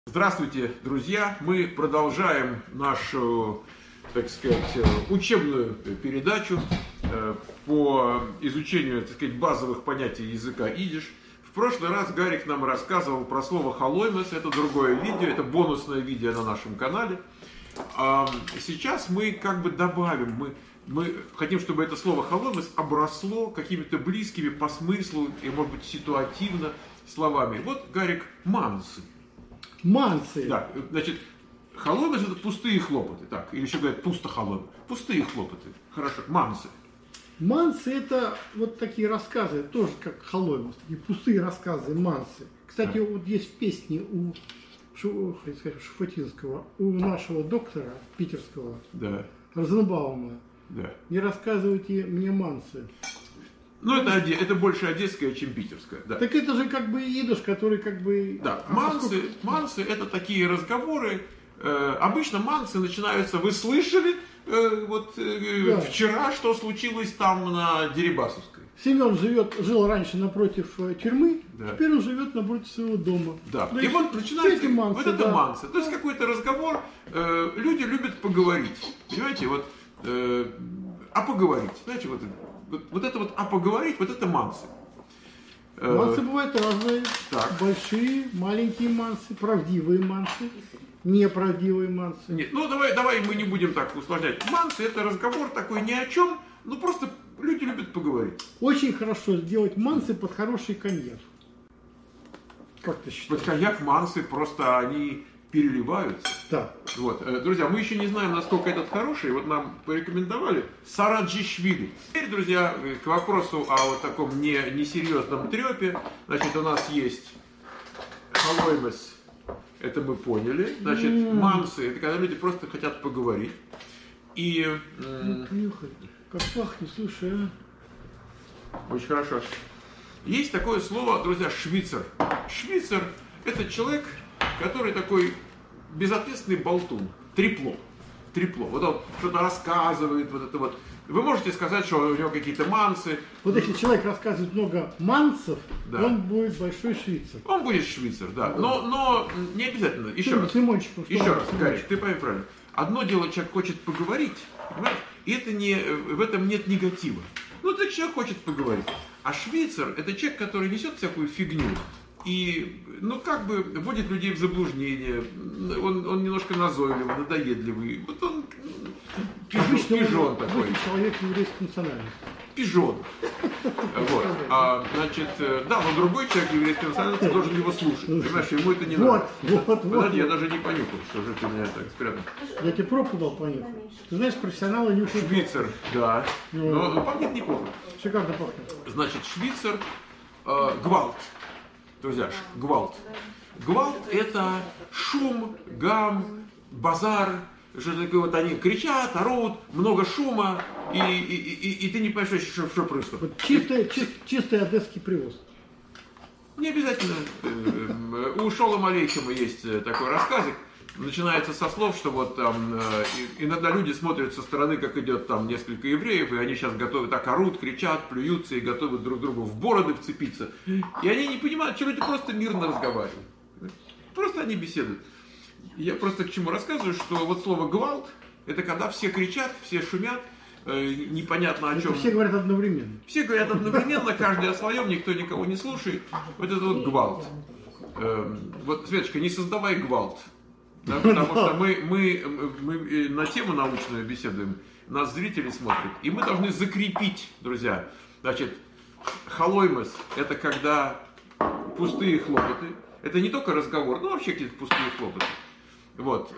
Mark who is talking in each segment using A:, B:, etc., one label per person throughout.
A: Здравствуйте, друзья! Мы продолжаем нашу, так сказать, учебную передачу по изучению, так сказать, базовых понятий языка идиш. В прошлый раз Гарик нам рассказывал про слово «халоймес». Это другое видео, это бонусное видео на нашем канале. Сейчас мы как бы добавим, мы хотим, чтобы это слово «халоймес» обросло какими-то близкими по смыслу и, может быть, ситуативно словами. Вот, Гарик, мансы.
B: Мансы.
A: Да, значит, халоймес — это пустые хлопоты, так, или еще говорят пусто халоймес. Пустые хлопоты, хорошо, мансы.
B: Мансы — это вот такие рассказы, тоже как халоймес, такие пустые рассказы, мансы. Кстати,
A: Да.
B: вот есть в песне у Шуфутинского, у нашего доктора питерского,
A: Да,
B: Розенбаума,
A: да.
B: не рассказывайте мне мансы.
A: Ну, это больше одесская, чем питерская, да.
B: Так это же как бы идиш, который как бы...
A: Да,
B: поскольку-
A: мансы это такие разговоры. Обычно мансы начинаются, вы слышали
B: Да.
A: вчера, что случилось там на Дерибасовской?
B: Семен жил раньше напротив тюрьмы,
A: Да.
B: теперь он живет напротив своего дома.
A: Да.
B: Ну
A: И вот начинается
B: эти мансы,
A: вот это
B: да.
A: мансы. То есть какой-то разговор, люди любят поговорить. Понимаете, а поговорить. Знаете, а поговорить, вот это мансы.
B: Мансы бывают разные.
A: Так.
B: Большие, маленькие мансы, правдивые мансы, неправдивые мансы.
A: Нет, ну давай мы не будем так усложнять. Мансы — это разговор такой ни о чем, ну просто люди любят поговорить.
B: Очень хорошо сделать мансы под хороший коньяк. Как ты
A: Под
B: считаешь?
A: коньяк мансы просто они переливаются.
B: Да.
A: Вот. Друзья, мы еще не знаем, насколько этот хороший. Вот нам порекомендовали Сараджишвили. Теперь, друзья, к вопросу о вот таком несерьезном трепе. Значит, у нас есть халоймес. Это мы поняли. Значит, мансы — это когда люди просто хотят поговорить. И
B: Нюхай, как пахнет, слушай,
A: очень хорошо. Есть такое слово, друзья, швейцар. Швейцар — это человек, который такой безответственный болтун. Трепло. Вот он что-то рассказывает, вот это вот. Вы можете сказать, что у него какие-то мансы.
B: Вот если человек рассказывает много мансов,
A: Да.
B: он будет большой швейцар.
A: Он будет швейцар, да. Но не обязательно. Еще раз.
B: С лимончиком. что
A: Еще
B: ли,
A: раз,
B: с
A: Гарик,
B: лимончиком.
A: ты пойми правильно. Одно дело, человек хочет поговорить, понимаешь? И это в этом нет негатива. Ну, так человек хочет поговорить. А швейцар — это человек, который несет всякую фигню. И, как бы, вводит людей в заблуждение. Он немножко назойливый, надоедливый. Вот он
B: Обычно
A: пижон такой.
B: обычный человек еврейской национальности.
A: Пижон. Вот. Значит, да, но другой человек еврейской национальности должен его слушать. Понимаешь, ему это не надо.
B: Вот.
A: Подожди, я даже не понюхал, что же ты меня так спрятал.
B: Я тебе пробку дал понюхать. Ты знаешь, профессионалы нюхают.
A: Швейцар, да. Но пахнет неплохо.
B: Шикарно пахнет.
A: Значит, швейцар, гвалт. Друзья, гвалт. Гвалт — это шум, гам, базар. Что такое, вот они кричат, орут, много шума, и ты не понимаешь, что происходит.
B: Вот чистый одесский привоз.
A: Не обязательно. У Шолома Алейхема есть такой рассказик. Начинается со слов, что вот там иногда люди смотрят со стороны, как идет там несколько евреев, и они сейчас готовы, так орут, кричат, плюются и готовы друг другу в бороды вцепиться. И они не понимают, что люди просто мирно разговаривают. Просто они беседуют. Я просто к чему рассказываю, что вот слово «гвалт» — это когда все кричат, все шумят, непонятно о чем.
B: Все говорят одновременно.
A: Все говорят одновременно, каждый о своем, никто никого не слушает. Вот это вот гвалт. Вот, Светочка, не создавай гвалт. Да, потому что мы на тему научную беседуем, нас зрители смотрят, и мы должны закрепить, друзья. Значит, халоймес — это когда пустые хлопоты. Это не только разговор, но вообще какие-то пустые хлопоты. Вот.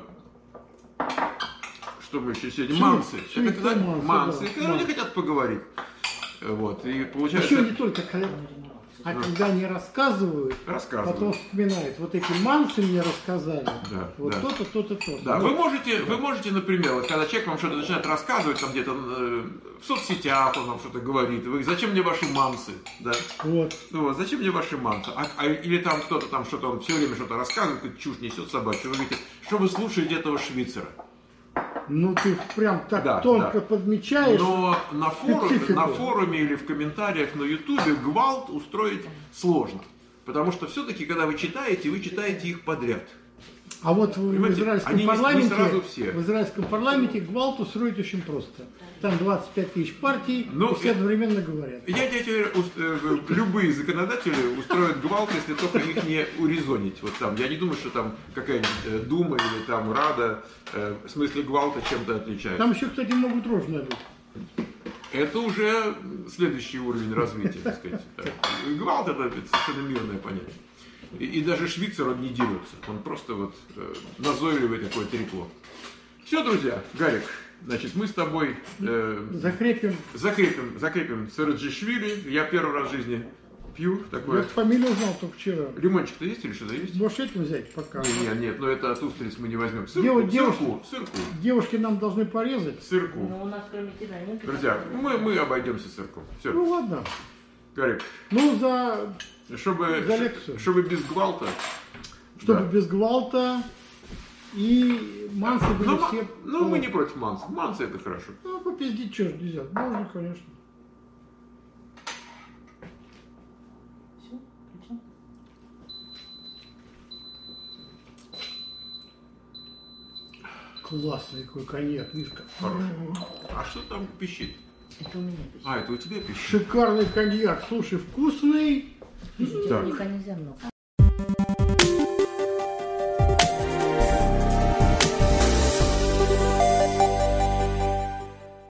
A: Что мы еще сегодня? Мансы. Это когда мансы, когда люди хотят поговорить. Вот. И получается...
B: Еще не только когда они рассказывают, потом вспоминают. Вот эти мансы мне рассказали.
A: Да,
B: вот
A: да.
B: то-то, то-то, то-то.
A: Да, вы можете, например, вот когда человек вам что-то начинает рассказывать, там где-то в соцсетях он вам что-то говорит, вы: зачем мне ваши мансы? Да?
B: Вот.
A: Зачем мне ваши мансы? Или там кто-то там что-то, он все время что-то рассказывает, какую-то чушь несет собачью. Вы говорите: что вы слушаете этого швейцара?
B: Ну ты прям так тонко подмечаешь.
A: Но на форуме или в комментариях на ютубе гвалт устроить сложно. Потому что все-таки, когда вы читаете их подряд.
B: А вот в
A: Понимаете,
B: израильском
A: они не
B: парламенте,
A: сразу все.
B: в израильском парламенте гвалт устроить очень просто. Там 25 тысяч партий,
A: Ну,
B: и все одновременно говорят.
A: Я тебе любые законодатели устроят гвалт, если только их не урезонить. Вот там. Я не думаю, что там какая-нибудь дума или там рада в смысле гвалта чем-то отличается.
B: Там еще, кстати, могут рожь надуть.
A: Это уже следующий уровень развития, так сказать. Гвалт это совершенно мирное понятие. И даже Швейцар он не дерется. Он просто вот назойливый такое трепло. Все, друзья, Гарик, значит, мы с тобой
B: Закрепим.
A: закрепим Сараджишвили. Я первый раз в жизни пью
B: Я
A: такое.
B: фамилию узнал только вчера.
A: Лимончик-то есть или что-то есть?
B: Можешь этим взять пока.
A: Нет, но это от устриц мы не возьмем.
B: Девушки.
A: Сырку.
B: Девушки нам должны порезать.
A: Сырку.
C: Но у нас кроме тебя нет.
A: Друзья, мы обойдемся сырком. Все.
B: Ну ладно.
A: Гарик,
B: Ну, за лекцию.
A: чтобы без гвалта.
B: Чтобы
A: Да.
B: без гвалта. И мансы были
A: Ну,
B: все...
A: мы не против манса. Мансы это хорошо.
B: Ну, попиздить что ж нельзя. Можно, конечно.
C: Все, включил.
B: Классный какой коньяк, Мишка.
A: Хороший. А что там пищит?
C: Это у меня пишет.
A: А, это у тебя пищит?
B: Шикарный коньяк. Слушай, вкусный.
C: Пишите,
A: Так.
C: нельзя много.